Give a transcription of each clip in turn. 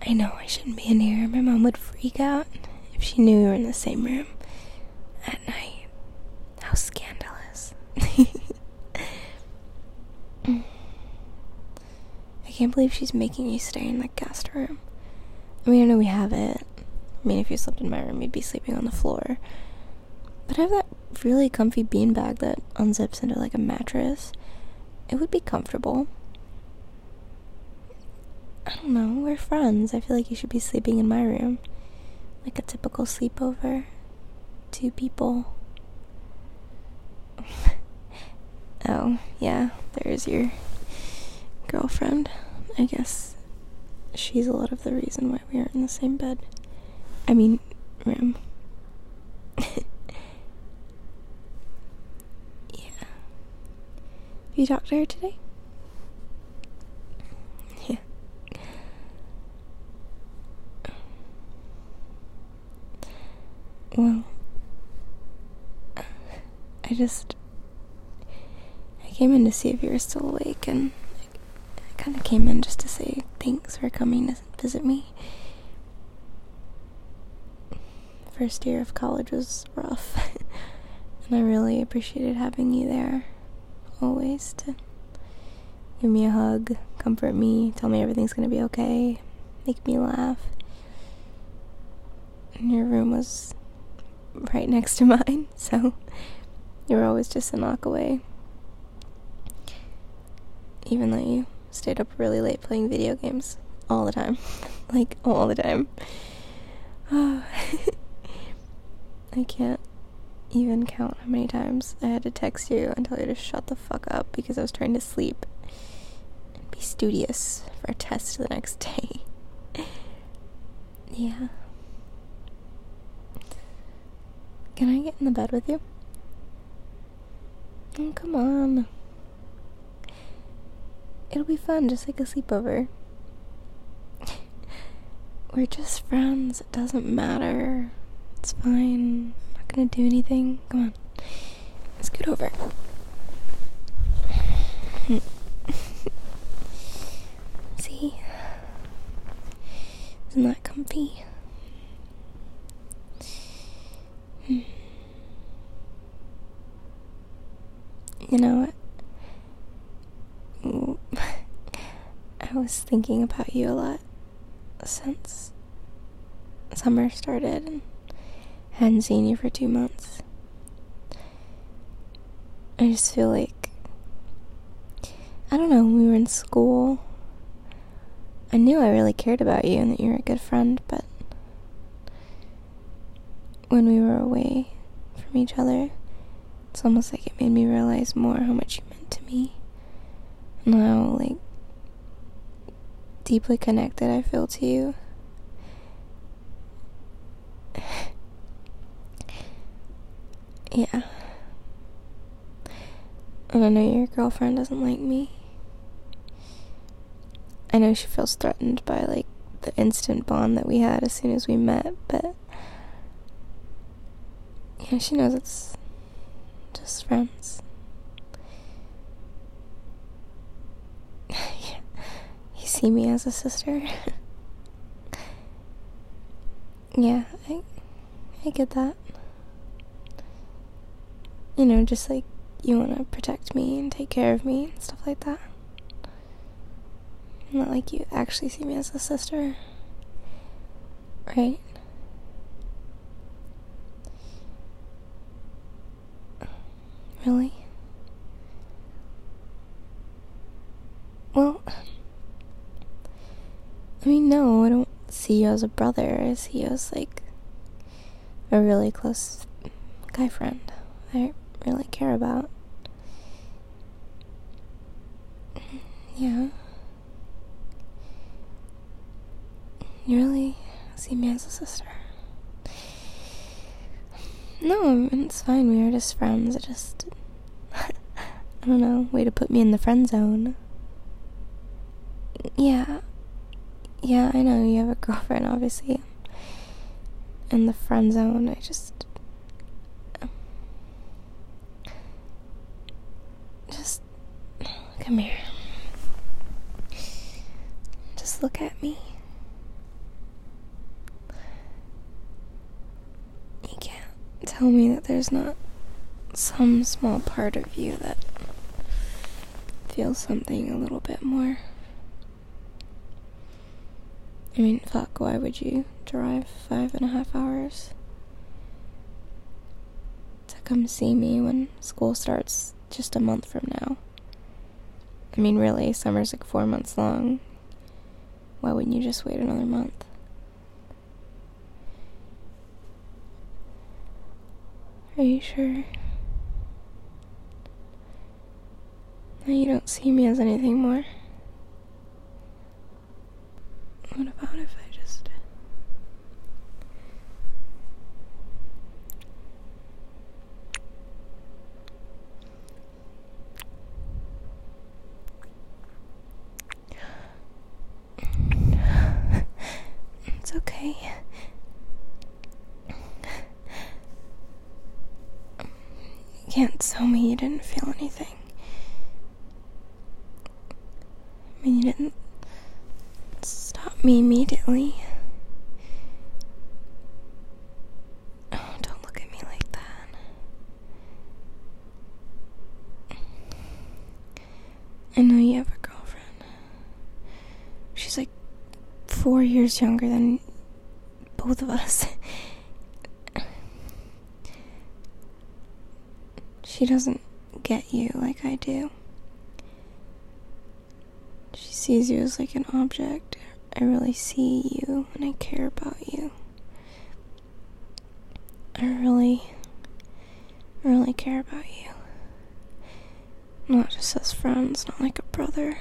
I know I shouldn't be in here. My mom would freak out if she knew we were in the same room at night. How scandalous. I can't believe she's making you stay in the guest room. I mean, I know we have it. I mean, if you slept in my room, you'd be sleeping on the floor. But I have that really comfy beanbag that unzips into like a mattress. It would be comfortable. I don't know, we're friends. I feel like you should be sleeping in my room. Like a typical sleepover. 2 people. Oh, yeah, there's your girlfriend. I guess she's a lot of the reason why we aren't in the same bed. I mean, room. Yeah. Have you talked to her today? Yeah. Well, I came in to see if you were still awake, and I kind of came in just to say thanks for coming to visit me. First year of college was rough, and I really appreciated having you there, always, to give me a hug, comfort me, tell me everything's gonna be okay, make me laugh. And your room was right next to mine, so you were always just a knock away. Even though you stayed up really late playing video games all the time. Like, all the time. I can't even count how many times I had to text you and tell you to shut the fuck up because I was trying to sleep and be studious for a test the next day. Yeah. Can I get in the bed with you? Oh, come on. It'll be fun, just like a sleepover. We're just friends. It doesn't matter. It's fine. I'm not gonna do anything. Come on. Scoot over. See? Isn't that comfy? You know what? I was thinking about you a lot since summer started and hadn't seen you for 2 months. I just feel like, I don't know, when we were in school, I knew I really cared about you and that you were a good friend, but when we were away from each other, it's almost like it made me realize more how much you meant to me and how, like, deeply connected I feel to you. Yeah. And I know your girlfriend doesn't like me. I know she feels threatened by, like, the instant bond that we had as soon as we met, but yeah, she knows it's just friends. Yeah. You see me as a sister. Yeah, I get that. You know, just like you want to protect me and take care of me and stuff like that. Not like you actually see me as a sister. Right? Really? Well, I mean, no, I don't see you as a brother. I see you as, like, a really close guy friend I really care about. Yeah. You really see me as a sister. No, I mean, it's fine. We are just friends. It just, I don't know, way to put me in the friend zone. Yeah, I know you have a girlfriend, obviously. In the friend zone, I just come here. Just look at me. tell me that there's not some small part of you that feels something a little bit more. I mean, fuck, why would you drive 5.5 hours to come see me when school starts just a month from now? I mean, really, summer's like 4 months long. Why wouldn't you just wait another month? Are you sure that you don't see me as anything more? What about if I just... It's okay. You can't tell me you didn't feel anything. I mean, you didn't stop me immediately. Oh, don't look at me like that. I know you have a girlfriend. She's like 4 years younger than both of us. She doesn't get you like I do. She sees you as like an object. I really see you and I care about you. I really, really care about you. Not just as friends, not like a brother.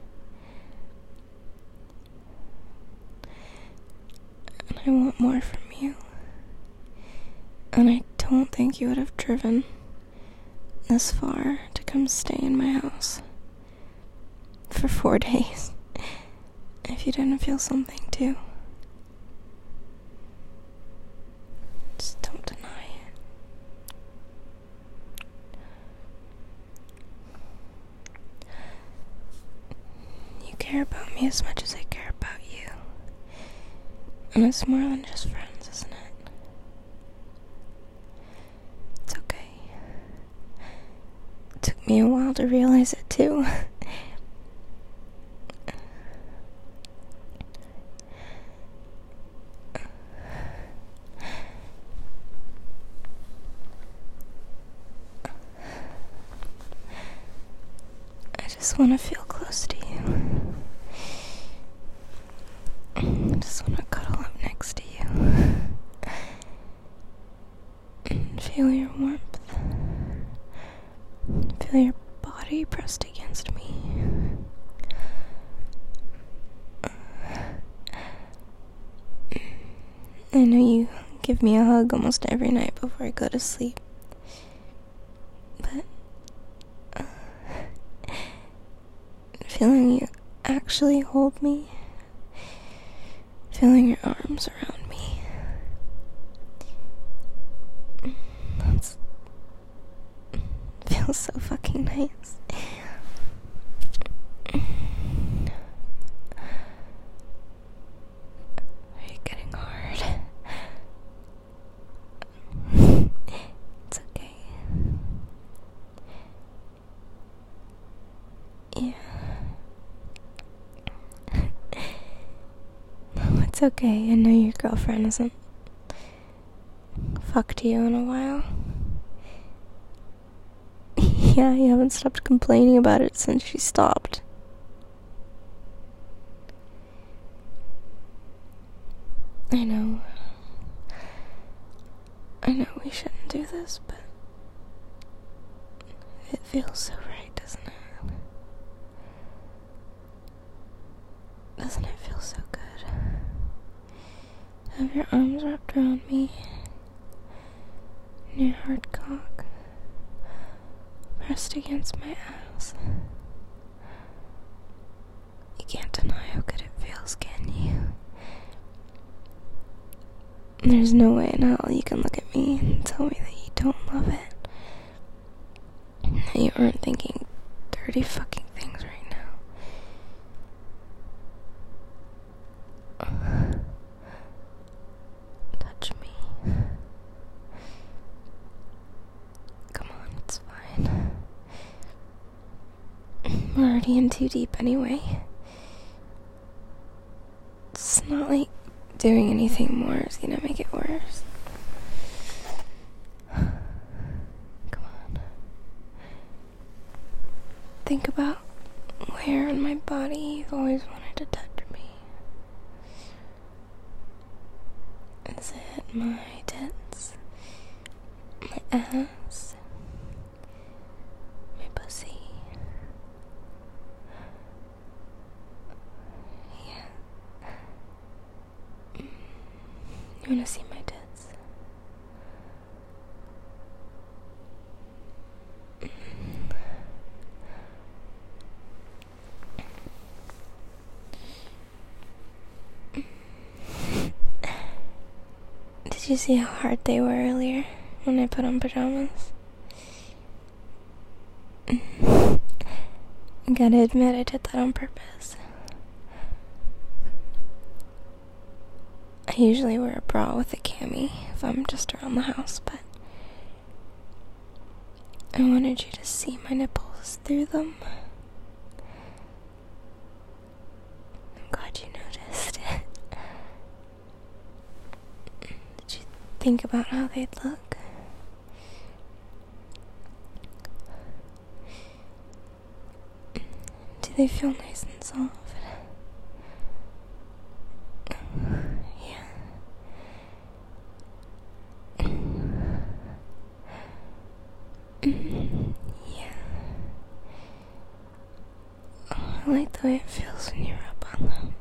And I want more from you. And I don't think you would have driven this far to come stay in my house for 4 days if you didn't feel something too. Just don't deny it. You care about me as much as I care about you. And it's more than just friends, isn't it? It's okay. It took me a while to realize it too. I just want to feel close to you. I just want to cuddle up next to you. And feel your warmth. Feel your body pressed against me. I know you give me a hug almost every night before I go to sleep. But feeling you actually hold me, feeling your arms around me, that feels so fucking nice. Are you getting hard? It's okay. Yeah. No, it's okay. I know your girlfriend hasn't fucked you in a while. Yeah, you haven't stopped complaining about it since she stopped. I know we shouldn't do this, but it feels so right, doesn't it? Doesn't it feel so good? Have your arms wrapped around me, and your hard cock pressed against my ass. You can't deny how good it feels, can you? There's no way in hell you can look at me and tell me that you don't love it. That you aren't thinking dirty fucking things right now. Touch me. already in too deep anyway. It's not like doing anything more is gonna make it worse. Come on. Think about where in my body you've always wanted to touch me. Is it my tits? My ass? My pussy? Yeah. You wanna see my tits? Did you see how hard they were earlier when I put on pajamas? I gotta admit, I did that on purpose. I usually wear a bra with a cami if I'm just around the house, but I wanted you to see my nipples through them. I'm glad you noticed. Did you think about how they'd look? Do they feel nice and soft? Yeah. Yeah. Oh, I like the way it feels when you rub on them.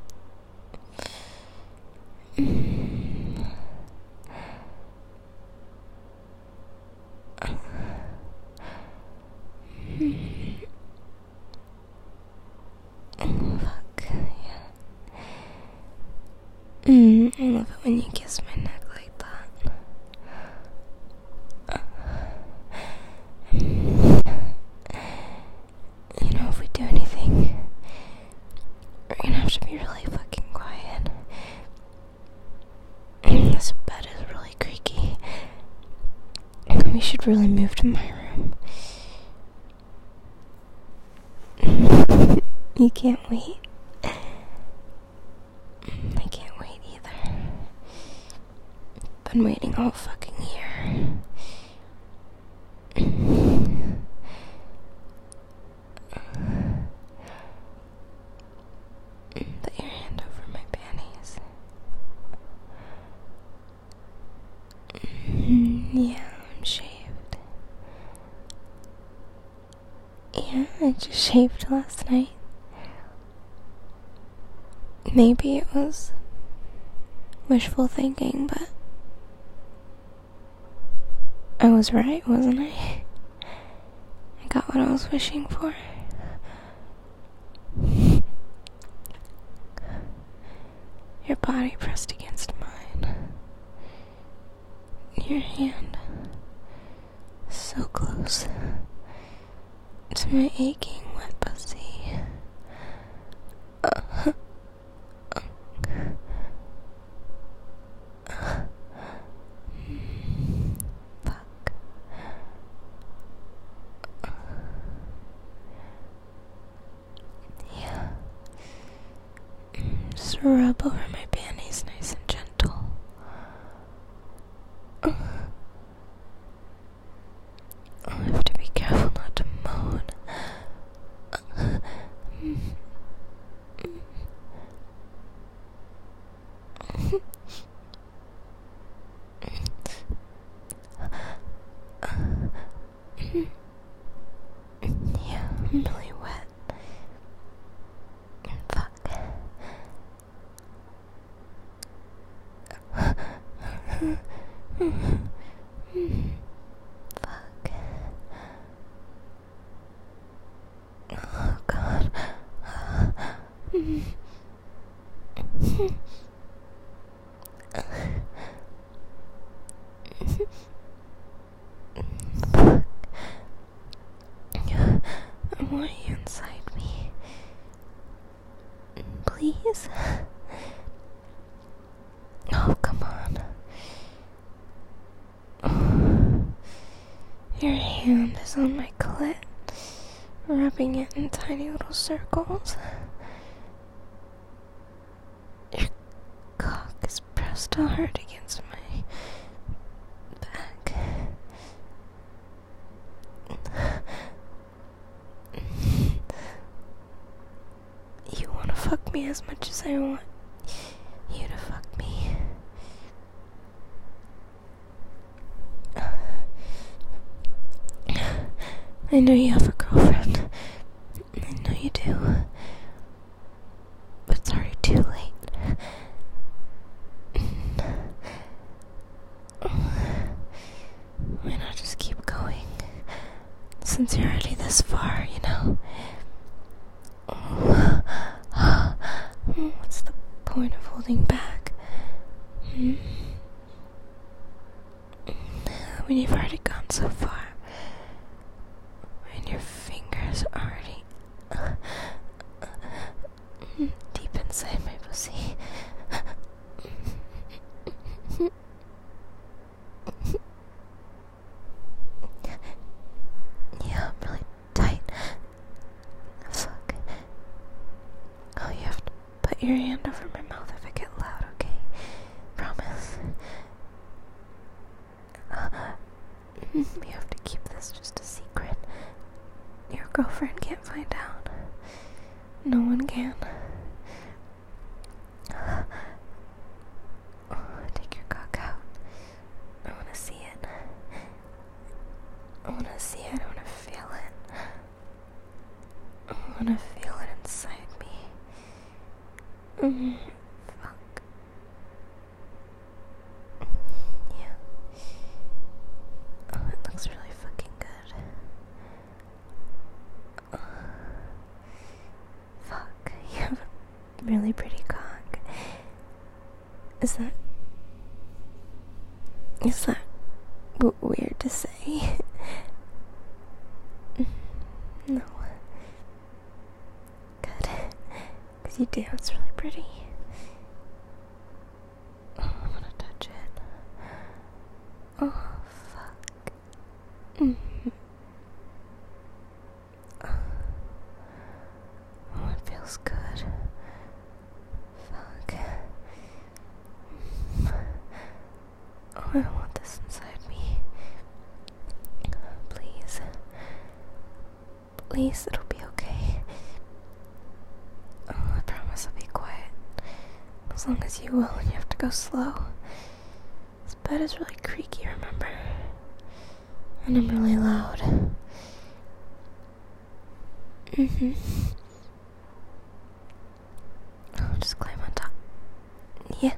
Fuck, yeah. I love it when you kiss my neck like that. You know, if we do anything, we're gonna have to be really fucking quiet. This bed is really creaky. We should really move to my room. You can't wait. I can't wait either. Been waiting all fucking year. Put your hand over my panties. Yeah, I'm shaved. Yeah, I just shaved last night. Maybe it was wishful thinking, but I was right, wasn't I? I got what I was wishing for. Your body pressed against mine. Your hand so close to my aching wet pussy. Fuck. Yeah. Just rub over my panties nice and gentle. I'll have to be careful not to moan. Yeah, I'm really wet. Fuck. Fuck. Oh God. I want you inside me. Please? Oh, come on. Your hand is on my clit. rubbing it in tiny little circles. Your cock is pressed hard against my back. You wanna fuck me as much as I want you to fuck me. I know you have a girlfriend. I know you do. But it's already too late. Why not just keep going? Since you're already this far, you know. What's the point of holding back? When you've already gone so far. When your fingers are already deep inside my pussy. Yeah, I'm really tight. Fuck. Oh, you have to put your hand over my mouth if I get loud, okay? Promise. You have to keep this just a secret. Your girlfriend can't find out. No one can. Take your cock out. I wanna see it. I wanna see it. I wanna feel it. I wanna feel it inside me. Fuck. Yeah. Oh, it looks really fucking good. Fuck. You have a really pretty cock. Is that weird to say? No. Good. Because you do, it's really pretty. Oh, I want to touch it. Oh, fuck. Oh, it feels good. Fuck. Oh, I want this inside me. Please. Please, it'll be okay. Oh, I promise I'll be quiet. As long as you will, and you have to go slow. This bed is really creaky, remember? And I'm really loud. Oh, just climb on top. Yeah.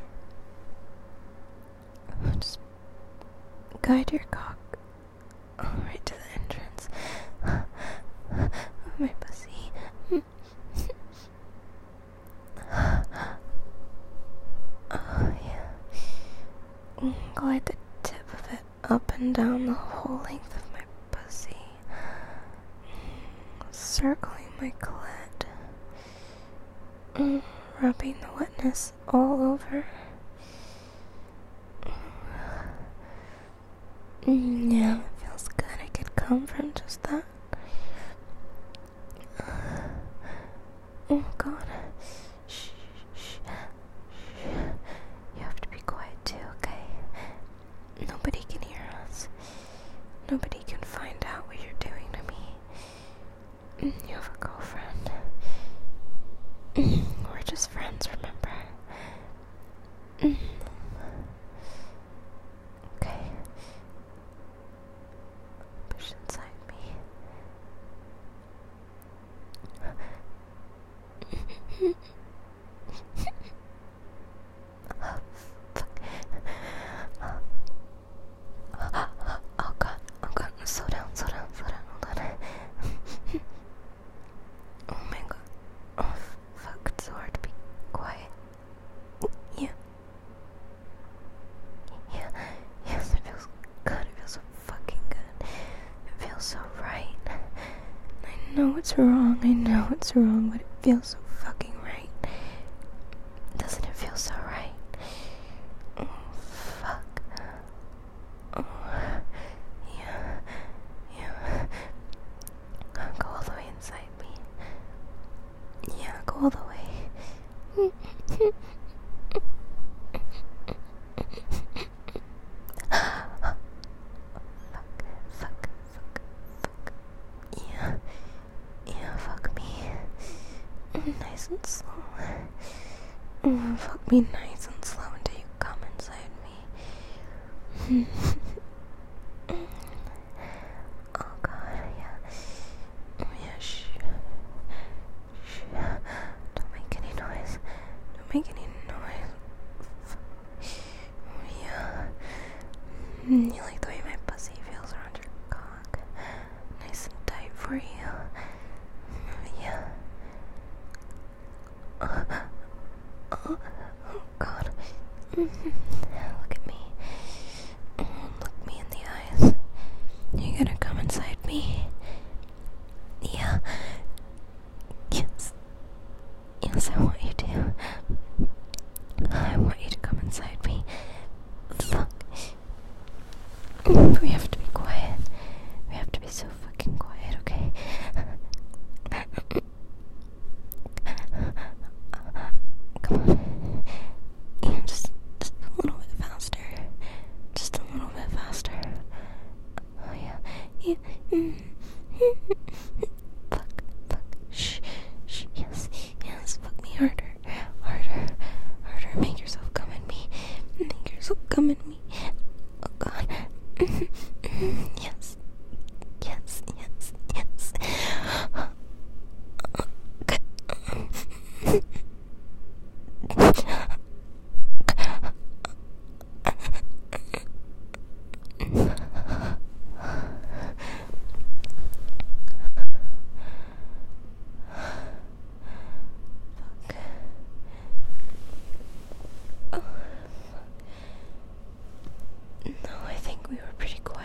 Oh, just guide your cock right to the entrance of my pussy. Oh, yeah. Glide the tip of it up and down the whole length of my pussy, circling my clit, rubbing the wetness all over. Yeah, it feels good. I could come from just that. Oh god. Shh, shh, shh. You have to be quiet too, okay? Nobody can hear us. Nobody can find out what you're doing to me. You have a girlfriend. We're just friends, remember? Okay. Push inside me. Oh god, slow down, hold on. Oh my god. Oh fuck, it's so hard to be quiet. Yeah. Yes, it feels good, it feels so fucking good. It feels so right. I know it's wrong, but it feels so fucking right. Doesn't it feel so right? Oh, fuck. Oh, yeah. Go Go all the way. Fuck. Yeah, fuck me. Nice and slow. Fuck me nice and slow until you come inside me. Oh god, yeah. Oh yeah, shh. Don't make any noise. Oh yeah. You like the way my pussy feels around your cock? Nice and tight for you. Yeah. Oh god. Look at me. Look me in the eyes. You're gonna come inside me. Yeah. Yes. Yes, I want you to. I want you to come inside me. Fuck. We have to be quiet. We have to be so fucking quiet, okay? Come on. Yeah, just a little bit faster. Just a little bit faster. Oh yeah. Yeah. Fuck. Shh. Yes. Fuck me harder. Make yourself come at me. Oh god. Yes. No, I think we were pretty quiet.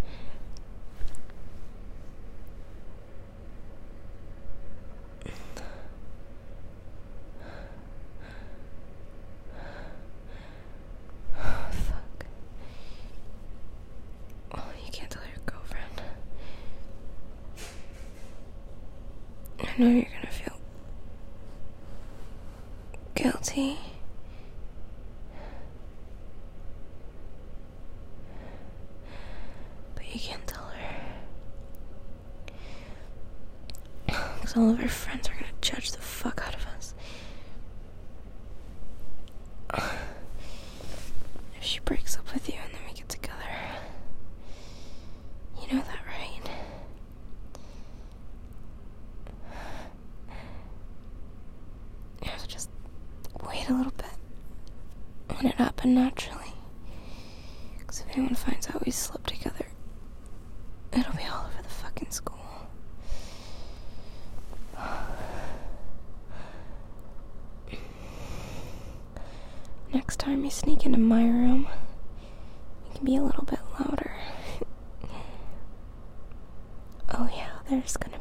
Oh, fuck. Oh, you can't tell your girlfriend. I know you're gonna feel guilty. You can't tell her. Because all of her friends are gonna judge the fuck out of us. If she breaks up with you and then we get together. You know that, right? You have to just wait a little bit. Let it happen naturally. Because if anyone finds out we slept together, it'll be all over the fucking school. Next time you sneak into my room, you can be a little bit louder. Oh yeah, there's gonna